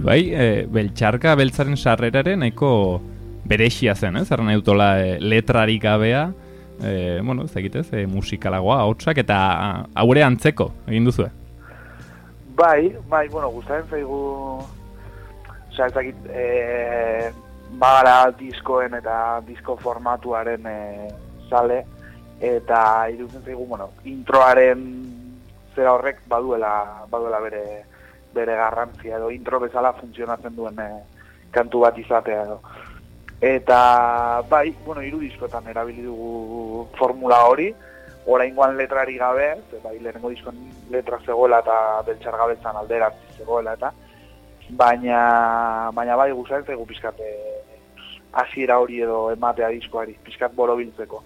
Bai, Beltxarka beltzaren sarreraren nahiko berexia zen, zer nahi dutola letrarik gabea, bueno, ez dakitez, musikalagoa, ahotsak eta haure antzeko, egin duzue? Bai, bueno, gustatzen zaigu, osea, ez dakit, bagara diskoen eta disko formatuaren sale, eta iruditzen zaigu, bueno, introaren zera horrek baduela bere garrantzia edo intro bezala funtzionatzen duen kantu bat izatea edo. Eta bai, bueno, 3 diskoetan erabili dugu formula hori, oraingoan letrari gabe, bai, lehenengo diskoen letra zegoela eta Beltxarga beltzan alderantzi zegoela eta, baina bai gustatzen zaigu pixkat hasiera hori edo ematea diskoari, pixkat borobiltzeko.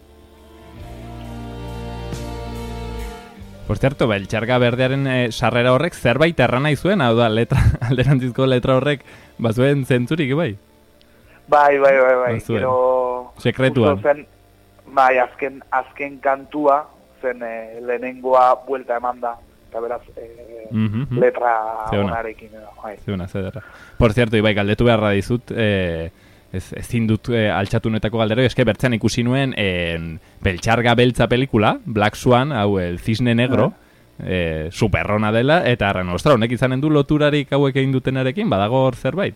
Por cierto, Beltxarga berdearen sarrera horrek zerbait erran nahi zuen, hau da, alderantzizko letra horrek bazuen zentzurik, bai? Bai. Gero sekretuan. Zen, bai, azken kantua zen lehenengoa buelta eman da, eta beraz letra onarekin edo. Bai. Zeuna, zederra. Por cierto, Ibai, galdetu beharra dizut, ezin dut altxatunetako galdero, eske bertzean ikusi nuen Beltxarga beltza pelikula, Black Swan, hau, el cisne negro, superrona dela, eta arren, ostra, honek izanen du loturarik hauek egin dutenarekin, badago hor zerbait?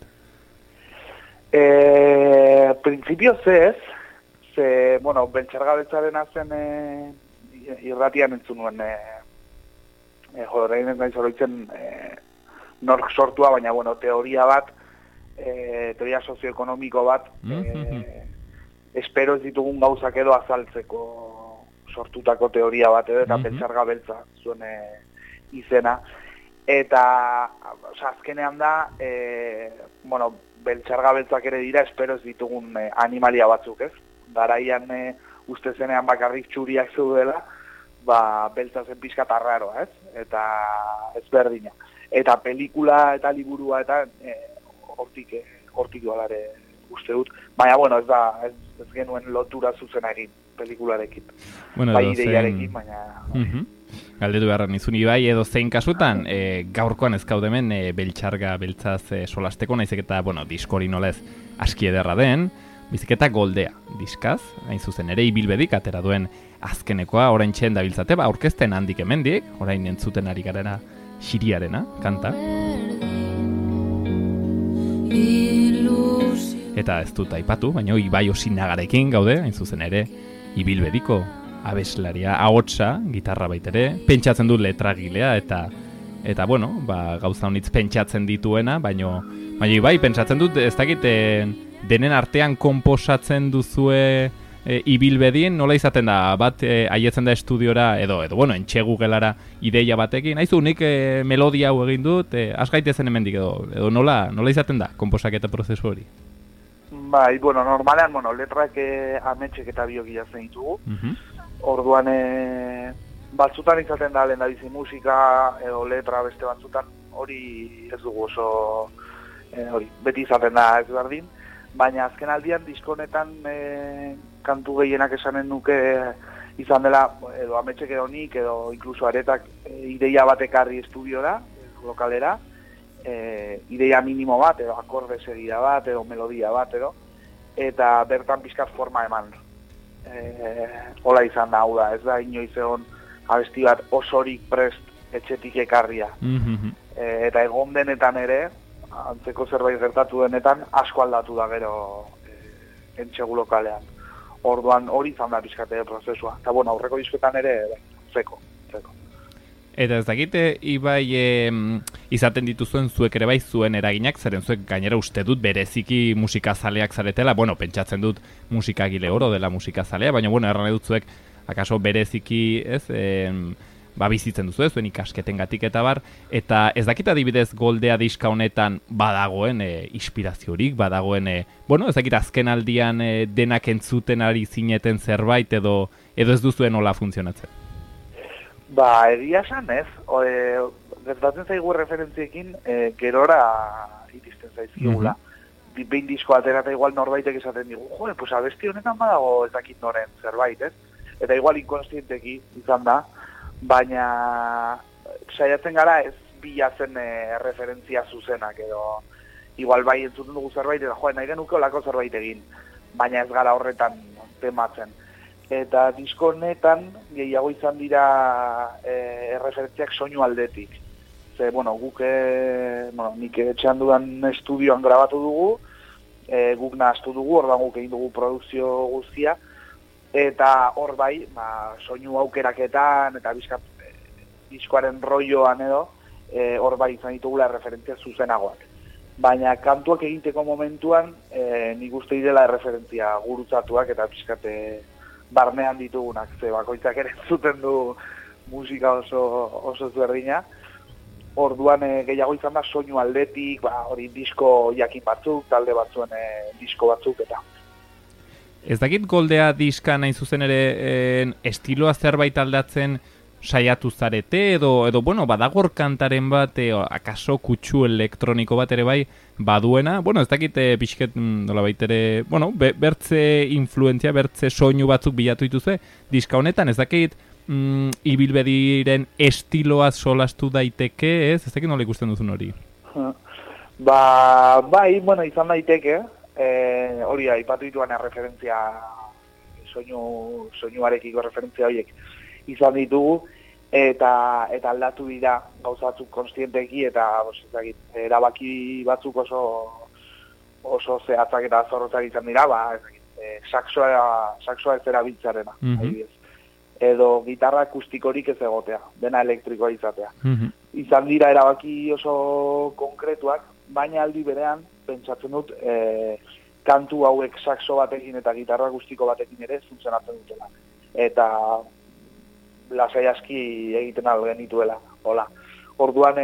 Principio ez, bueno, Beltxarga beltzaren zen irratian entzun nuen, jodorein ez nahi zoroitzen nork sortua, baina, bueno, teoria bat, teoria sozioekonomiko bat, espero ez ditugun gauzak edo azaltzeko sortutako teoria bat edo, eta Beltxarga beltza zuen izena. Eta, azkenean da, bueno, Beltxarga beltzak ere dira, espero ez ditugun animalia batzuk, ez? Garaian uste zenean bakarrik txuriak zeudela, beltza zen pixkat arraroa, ez? Eta ezberdina. Eta pelikula eta liburua eta hortik doalare uste dut. Baina, bueno, ez genuen lotura zuzena egin pelikularekin. Bueno, bai ideiarekin, baina... Galdetu beharra nizun, Ibai, edo zein kasutan, gaurkoan ez gaudemen Beltxarga beltzaz solasteko, naizek eta, bueno, diskori nolez aski ederra den, biziketa Goldea diskaz, hain zuzen ere ibilbedik atera duen azkenekoa, orain txen dabiltzate, aurkezten handik hemendik, orain entzuten ari garena Xiriarena, kanta. Eta ez dut aipatu, baina Ibai Osinagarekin gaude, hain zuzen ere, ibilbediko abeslaria, ahotsa, gitarra baitere, pentsatzen du letragilea, eta bueno, gauza honitz pentsatzen dituena, baina Ibai, pentsatzen dut, ez dakit, denen artean konposatzen duzue ibilbedien, nola izaten da, bat haietzen da estudiora, edo bueno, entxegu gelara ideia batekin, haizu, nik melodia hau egin dut, asgaitezen hemendik edo nola izaten da, konposaketa prozesu hori? Bai, bueno, normalean, letrak ametxek eta biokia zen ditugu, orduan batzutan izaten da lehen da bizi musika edo letra beste batzutan hori ez dugu oso hori beti izaten da ez berdin, baina azken aldian diskonetan kantu gehienak esanen nuke izan dela edo ametxek edo nik edo inkluso aretak ideia bat ekarri estudiora, lokalera, ideia minimo bat edo akorde segida bat edo melodia bat edo, eta bertan pixkat forma eman. Hola izan da, hau da, ez da inoiz egon abesti bat osorik prest etxetik ekarria. Eta egon denetan ere, antzeko zerbait gertatu denetan, asko aldatu da gero entxegu lokalean. Orduan hori izan da pixkate prozesua. Eta bueno, aurreko diskoetan ere, zeko. Eta ez dakite, Ibai, izaten dituzuen zuek ere bai zuen eraginak, zeren zuek gainera uste dut bereziki musikazaleak zaretela, bueno, pentsatzen dut musikagile oro dela musikazalea, baina bueno, erran edut zuek, akaso bereziki, ez, bizitzen duzu, zuen ikasketengatik eta bar, eta ez dakit adibidez Goldea diska honetan badagoen inspiraziorik, badagoen, bueno, ez dakit azken aldian denak entzuten ari zineten zerbait edo ez duzuen hola funtzionatzen. Egia esan ez, gertatzen zaigu referentziekin gerora iristen zaizkigula. Behin disko aterata igual norbaitek esaten digu, pues abesti honetan badago ez dakit noren zerbait, ez? Eta igual inkonstienteki izan da, baina saiatzen gara ez bilatzen referentzia zuzenak edo igual bai entzuten dugu zerbait eta joan nahi genuke olako zerbait egin, baina ez gara horretan tematzen. Eta disko honetan gehiago izan dira referentziak soinu aldetik. Ze, guk, nik etxean dudan estudioan grabatu dugu, guk nahaztu dugu, ordan guk egin dugu produkzio guztia, eta hor bai, soinu aukeraketan eta bizkat diskoaren rolloan edo, hor bai izan ditugula referentzia zuzenagoak. Baina kantuak egiteko momentuan, nik uste direla referentzia gurutzatuak eta bizkate barnean ditugunak, ze bakoitzak ere zuten du musika oso ezberdina. Orduan gehiago izan da soinu aldetik, hori disko jakin batzuk, talde batzuen disko batzuk eta. Ez dakit Goldea diska nahi zuzen ere estiloa zerbait aldatzen saiatu zarete edo badagor kantaren bat akaso kutsu elektroniko bat ere bai baduena, ez dakit pixket nolabait ere, bertze influentzia, bertze soinu batzuk bilatu dituzue diska honetan, ez dakit ibilbediren estiloaz solastu daiteke, ez dakit nola ikusten duzun hori? Bai, izan daiteke, hori aipatu dituan referentzia soinuarekiko referentzia horiek izan ditugu, eta aldatu dira gauzatzuk konstienteki eta erabaki batzuk oso zehatzak eta zorrotzak izan dira, saxoa ez erabiltzarena, adibidez. Edo gitarra akustikorik ez egotea, dena elektrikoa izatea. Izan dira erabaki oso konkretuak, baina aldi berean, pentsatzen dut, kantu hauek saxo batekin eta gitarra akustiko batekin ere funtzionatzen dutela. Eta lasai aski egiten algen dituela, hola. Orduan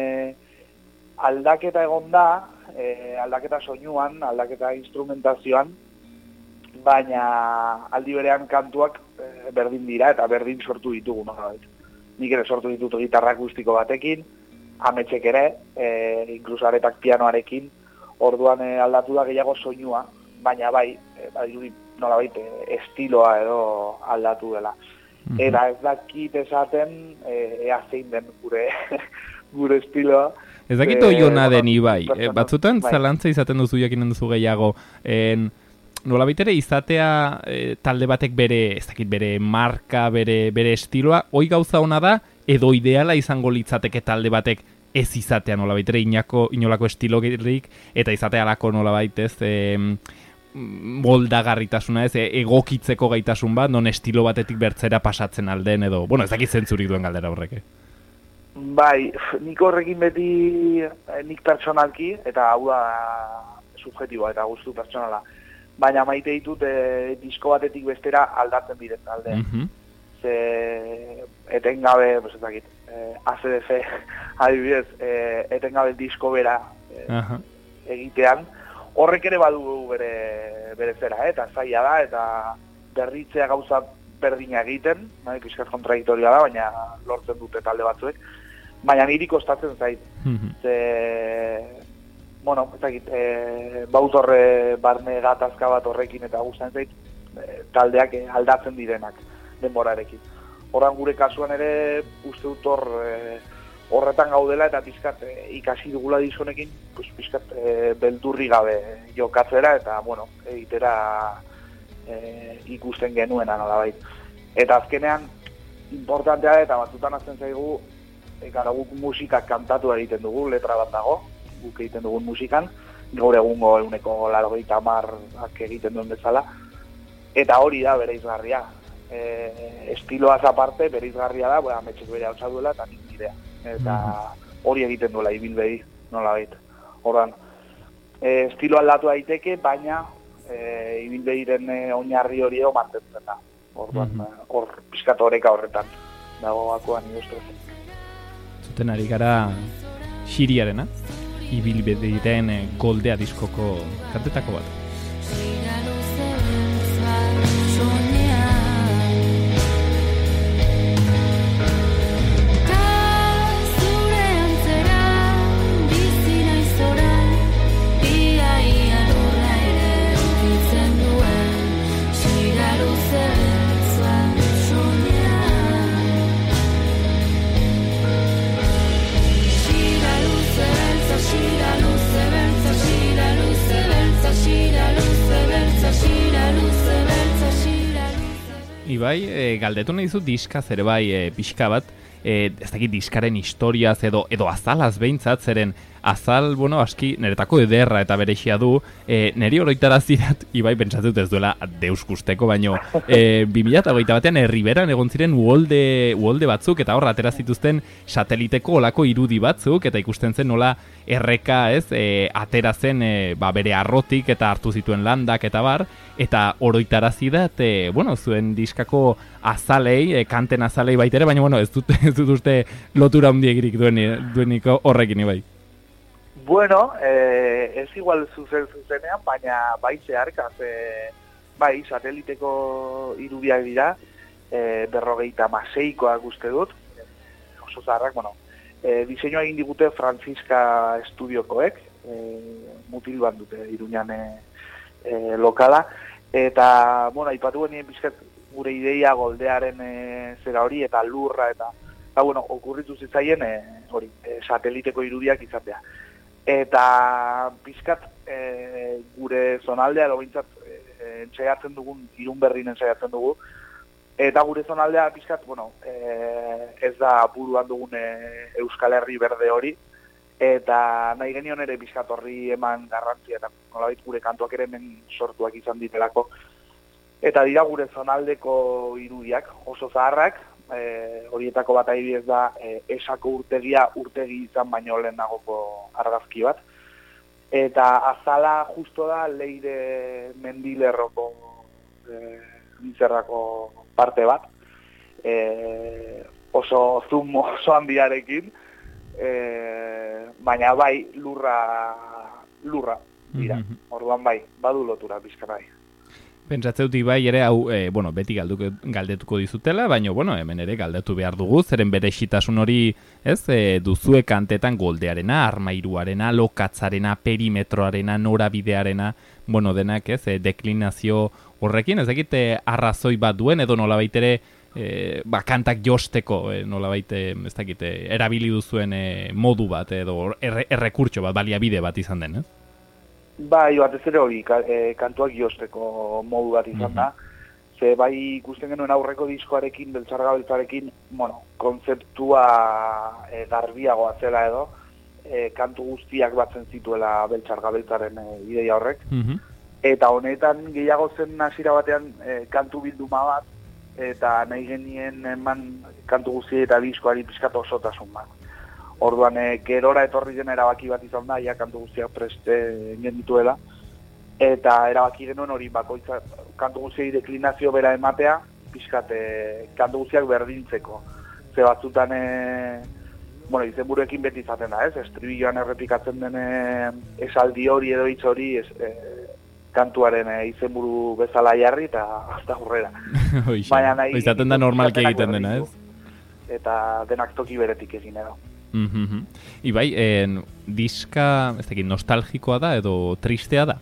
aldaketa egon da, aldaketa soinuan, aldaketa instrumentazioan, baina aldi berean kantuak berdin dira eta berdin sortu ditugu. Nik ere sortu ditut gitarra akustiko batekin, ametsek ere, inkluso aretak pianoarekin, orduan aldatu da gehiago soinua, baina bai, nolabait estiloa edo aldatu dela. Eta ez dakit esaten ea zein den gure estiloa. Ez dakit oiona den ibai. Batzutan zalantza izaten duzu jakinen duzu gehiago. Nolabait ere izatea talde batek bere marka, bere estiloa, hoi gauza ona da, edo ideala izango litzateke talde batek ez izatea nolabait ere inolako estilogerik, eta izatea alako nolabait ez moldagarritasuna ez, egokitzeko gaitasun bat, non estilo batetik bertzera pasatzen alden edo, ez dakit zentzurik duen galdera horrek. Bai, nik horrekin beti nik pertsonalki, eta hau da subjetiboa eta gustu pertsonala, baina maite ditut disko batetik bestera aldatzen diren talde. Ze etengabe, ez dakit, ACDC adibidez, etengabe disko bera egitean, horrek ere badu bere zera, eta zaila da, eta berritzea gauza berdina egiten, pixkat kontradiktoria da, baina lortzen dute talde batzuek, baina niri kostatzen zait. Ze, ezagit, bautorre barne gatazka bat horrekin eta gustatzen zait, taldeak aldatzen direnak denborarekin. Horran gure kasuan ere uste dut horretan gaudela eta pixkat ikasi dugula dizonekin, pixkat beldurri gabe jokatzera eta, egitera ikusten genuena nolabait. Eta azkenean, importantea eta batzutan azten zaigu, guk musikak kantatu egiten dugu, letra bat dago, guk egiten dugun musikan, gaur egungo 90 egiten duen bezala, eta hori da bereizgarria. Estiloaz aparte, bereizgarria da, ametxek bere hautsa duela eta nik nirea. Eta hori egiten duela ibilbedi, nolabait. Horran, estilo aldatu daiteke, baina ibilbediren oinarri hori edo mantentzen da. Orduan, hor pixkat oreka horretan dago gakoan iduztu. Zuten ari gara Xiriarena, ibilbediren Goldea diskoko kantetako bat. She Ibai, galdetu nahi zu diskaz ere bai pixka bat, ez dakit diskaren historiaz edo azalaz behintzat, zeren azal, bueno, aski niretako ederra eta berexia du, niri oroitarazirat, Ibai, pentsatut ez duela deus gusteko, baino 2008 batean Riberan egon ziren uholde batzuk, eta horra atera zituzten sateliteko olako irudi batzuk, eta ikusten zen nola erreka, ez, atera zen bere arrotik eta hartu zituen landak eta bar, eta oroitarazidat, bueno, zuen diskako azalei, kanten azalei baitere, baina, bueno, ez dut uste lotura handiegirik duenik horrekin, Ibai. Bueno, ez igual zuzenean, baina bai zeharkaz, bai, sateliteko irudiak dira, 56koak uste dut, oso zaharrak, bueno, diseinua egin digute Franziska Estudiokoek, mutil bat dute Iruñan lokala, eta, bueno, aipatu genien bizkat gure ideia goldearen zera hori, eta lurra, eta, bueno, okurritu zitzaien hori, sateliteko irudiak izatea. Eta bizkat gure zonaldea logintzat entzaiatzen dugun, Irunberrin entzaiatzen dugu, eta gure zonaldea bizkat, bueno, ez da buruan dugun Euskal Herri berde hori, eta nahi genion ere bizkat horri eman garrantzia, eta nolabait gure kantuak ere hemen sortuak izan ditelako. Eta dira gure zonaldeko irudiak, oso zaharrak, horietako bat adibidez da Esako urtegi izan baino lehenagoko argazki bat. Eta azala justo da Leire mendilerroko bizerrako parte bat. Oso zoom oso handiarekin, baina bai lurra dira. Orduan bai, badu lotura bizkarai. Pentsatzeut Ibai ere hau, bueno, beti galdetuko dizutela, baina, bueno, hemen ere galdetu behar dugu, zeren bere xitasun hori, ez, duzue kantetan goldearena, armairuarena, lokatzarena, perimetroarena, norabidearena, bueno, denak, ez, deklinazio horrekin, ez dakit arrazoi bat duen, edo nolabait ere, kantak josteko, nolabait, ez dakit, erabili duzuen modu bat, edo errekurtso bat, baliabide bat izan den, ez? Bai, batez ere hori, kantuak josteko modu bat izan da. Ze bai ikusten genuen aurreko diskoarekin, beltzargabeltzarekin, bueno, kontzeptua garbiagoa zela edo, kantu guztiak batzen zituela beltzargabeltzaren ideia horrek. Eta honetan gehiago zen hasiera batean kantu bilduma bat, eta nahi genien eman kantu guztiak eta diskoari pixkat osotasun bat. Orduan, gerora etorri den erabaki bat izan da, ja kantu guztiak preste dituela, eta erabaki genuen hori bakoitza kantu guztiak deklinazio bera ematea, pixkat kantu guztiak berdintzeko. Ze batzutan, bueno, izenburuekin beti izaten da, ez? Estribilloan errepikatzen den esaldi hori edo hitz hori, kantuaren izenburu bezala jarri eta hasta hurrera. Izaten da normalki egiten dena, ez? Eta denak toki beretik egin edo. Ibai, diska, ez dakit, nostalgikoa da edo tristea da?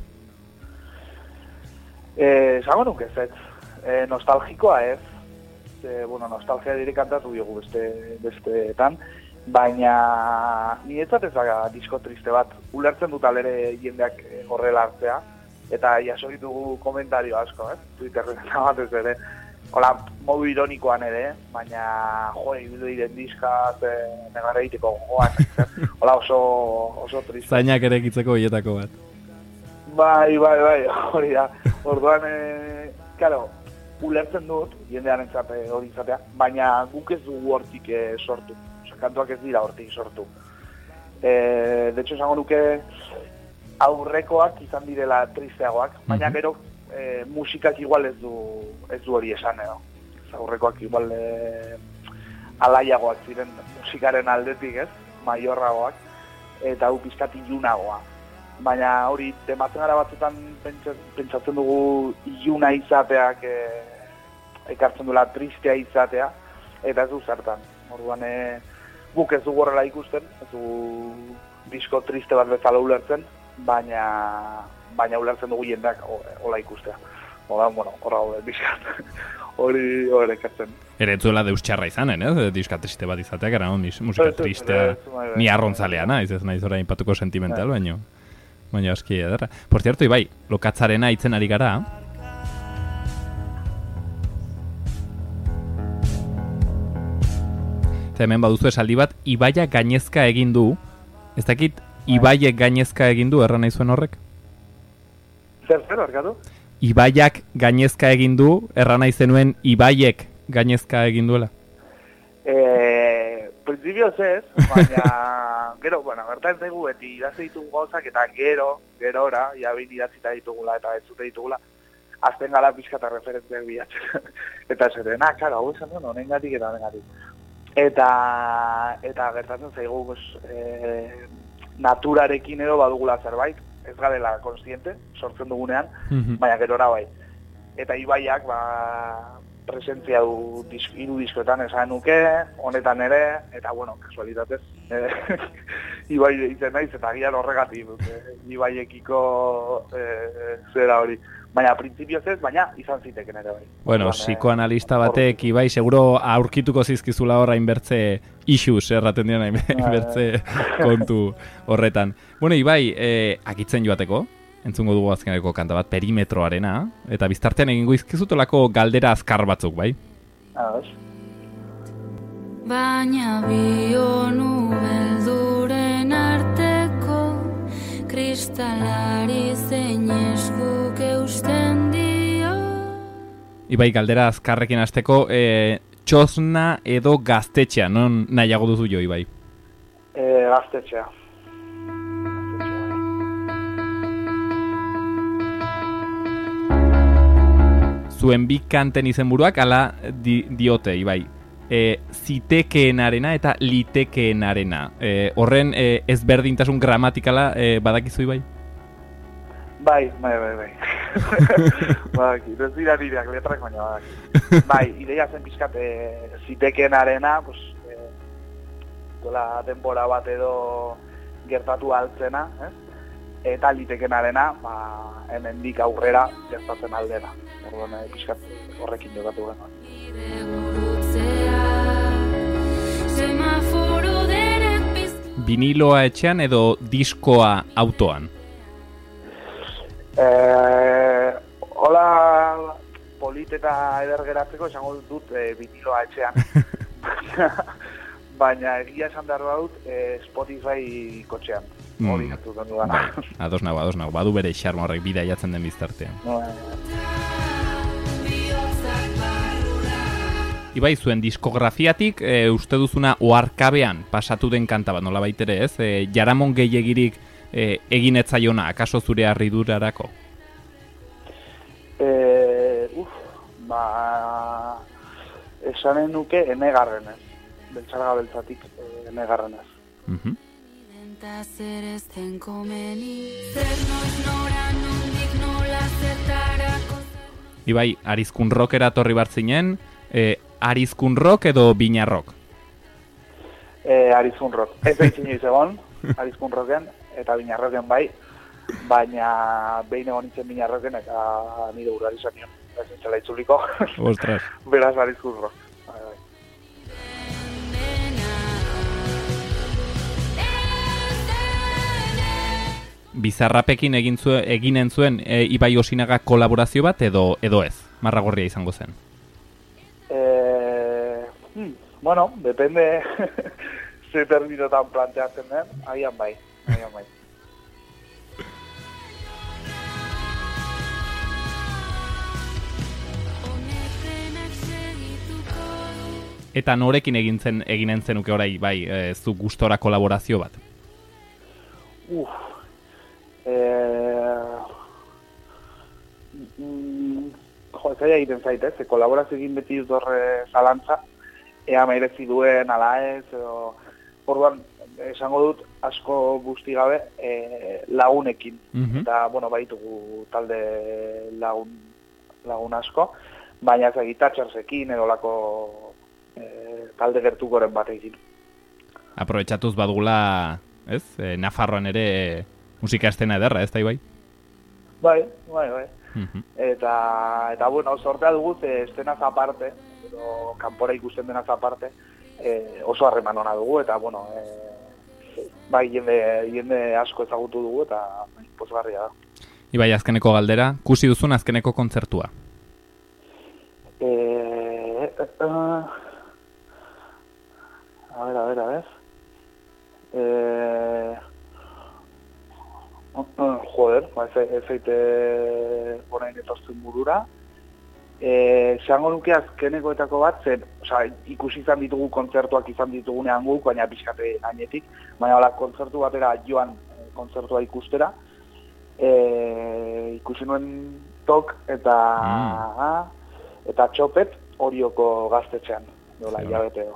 Zango nuke ez, nostalgikoa ez. Bueno, nostalgia dire kantatu diogu besteetan, baina niretzat ez da disko triste bat. Ulertzen dut alere jendeak horrela hartzea, eta jaso ditugu komentario asko, Twitterren batez ere. Hola, modu ironikoan ere, baina ibildu diren diskaz, negarra egiteko gogoan. Hola, oso triste. Zainak ere egitzeko hietako bat. Bai, hori da. Orduan, claro, ulertzen dut, jendean hori izatea, baina guk ez dugu hortik sortu. Kantuak ez dira hortik sortu. De hecho, esango nuke aurrekoak izan direla tristeagoak, baina gero musikak igual ez du hori esan edo. Aurrekoak igual alaiagoak ziren musikaren aldetik, ez? Maiorragoak, eta hau pizkat ilunagoa. Baina hori, tematzen gara batzutan pentsatzen dugu iluna izateak ekartzen duela tristea izatea, eta ez du zertan. Orduan, guk ez dugu horrela ikusten, ez du disko triste bat bezala ulertzen, baina ulertzen dugu jendeak hola ikustea. Bueno, horra bizkat, hori ekartzen. Ere etzuela deus txarra izanen, diska triste bat izateak, era musika tristea, ni arrontzalea naiz, ez naiz orain patuko sentimental, baina aski ederra. Por cierto, Ibai, lokatzarena itzen ari gara. Eta hemen baduzu esaldi bat, Ibaiak gainezka egin du, ez dakit, Ibaiek gainezka egin du, erran nahi zuen horrek? Zer, arkatu? Ibaiak gainezka egin du, erran nahi zenuen Ibaiek gainezka egin duela? Printzipioz ez, baina gero, gertan zaigu beti idazi ditugu gauzak eta gerora, jabin idazita ditugula eta ez zute ditugula, azten gala pixkata referentziak bilatzen. Eta esaten, karo, hau esan duen, honengatik eta honengatik. Eta gertatzen zaigu, naturarekin edo badugula zerbait, ez garela konstiente, sortzen dugunean, baina gerora bai. Eta Ibaiak, presentzia du hiru diskoetan esan nuke, honetan ere, eta kasualitatez, Ibai izen naiz, eta gian horregatik, Ibaiekiko zera hori. Baina, printzipioz ez, baina izan ziteken ere bai. Psikoanalista batek, Ibai, seguro aurkituko zizkizula horra inbertze issues, erraten dian, inbertze kontu horretan. Ibai, akitzen joateko, entzungo dugu azkeneko kanta bat, Perimetroarena, eta biztartean egingo izkizutolako galdera azkar batzuk, bai? Baina bionu belduren arteko kristalari zein eskuk eusten dio. Ibai, galdera azkarrekin hasteko, txosna edo gaztetxea, non nahiago duzu jo, Ibai? Gaztetxea. Zuen bi kanten izenburuak ala diote, Ibai. Zitekeenarena eta litekeenarena. Horren ezberdintasun gramatikala badakizu, Ibai? Bai. Badaki, ez dira nireak letrak, baina badaki. Bai, ideia zen pixkat zitekeenarena, dola denbora bat edo gertatu altzena, eta litekeenarena, hemendik aurrera gertatzen aldena. Orduan, pixkat horrekin jokatu genuen. Viniloa etxean edo diskoa autoan? Hola, polit eta eder geratzeko esango dut viniloa etxean. Baina egia esan behar dut Spotify kotxean. Hori gertutan dudana. Ados nago. Badu bere xarma horrek bidea jatzen den biztartean. Ibai, zuen diskografiatik uste duzuna oarkabean pasatu den kanta bat, nola baitere ez? Jaramon gehiagirik egin etzaiona, akaso zure harridurarako? Esanen nuke enegarrenez. Beltxarga beltzatik enegarrenez. Ibai, Arizkun rockera torri bartzinen, Arizkun rock edo Bina rock? Arizkun rock. Ez da itzin egon, Arizkun rocken, eta Bina rocken bai, baina behin egon itzen Bina rocken, eta nire urari zanion, ez nintzela itzuliko. Ostras. Beraz Arizkun rock. Bizarrapekin eginen zuen Ibai Osinaga kolaborazio bat edo ez? Marragorria izango zen? Bueno, depende ze terminotan planteatzen den, agian bai. Eta norekin eginen zenuke orai, bai, zu gustora kolaborazio bat? Zaila egiten zaitez, kolaborazio egin beti dut horre zalantza, ea merezi duen, ala ez, edo... Orduan, esango dut, asko guzti gabe lagunekin. Eta, baitugu talde lagun asko, baina ez gitartxarzekin edo lako talde gertukoren batekin. Aprobetxatuz badugula, ez? Nafarroan ere musika estena ederra, ez da, Ibai? Bai. Eta sortea dugu, estenaz aparte, edo kanpora ikusten denaz aparte, oso harreman ona dugu, eta, bai, jende asko ezagutu dugu, eta pozgarria da. Ibai, azkeneko galdera, kusi duzun azkeneko kontzertua? A ver. Joder, ez zaite orain etortzen burura. Zango nuke azkenekoetako bat, ikusi izan ditugu kontzertuak izan ditugunean guk, baina pixkate gainetik, baina hola kontzertu batera joan kontzertua ikustera. Ikusi nuen Tok eta Txopet Orioko gaztetxean, dola hilabeteo.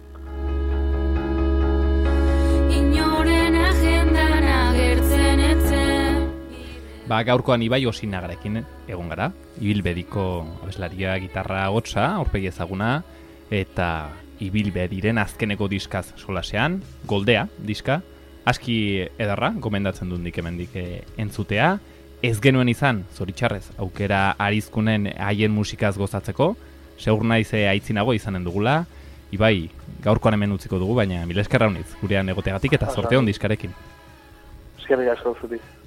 Inoren agendan agertzen etzen. Gaurkoan Ibai Osinagarekin egon gara, Ibilbediko abeslaria, gitarra, hotsa, aurpegi ezaguna, eta Ibilbediren azkeneko diskaz solasean, Goldea diska, aski edarra, gomendatzen dut hemendik entzutea, ez genuen izan, zoritxarrez, aukera arizkunen haien musikaz gozatzeko, segur naiz aitzinago izanen dugula, Ibai, gaurkoan hemen utziko dugu, baina mila eskerra honitz, gurean egoteagatik eta zorte hon diskarekin. Eskerrik asko zutik.